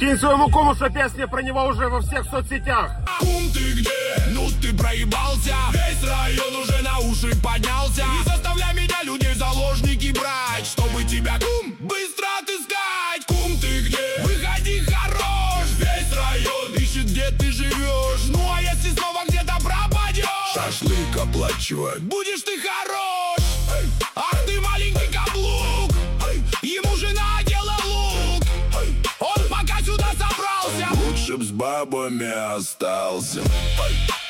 Скинь своему куму, что песня про него уже во всех соцсетях. Кум, ты где? Ну ты проебался. Весь район уже на уши поднялся. Не заставляй меня людей в заложники брать, чтобы тебя, кум, быстро отыскать. Кум, ты где? Выходи, хорош. Весь район ищет, где ты живешь. Ну а если снова где-то пропадешь, шашлык оплачивать будешь ты хорош. Ах ты маленький каблук, ему жена одела лук. Он пока сюда собрался, лучше б с бабами остался.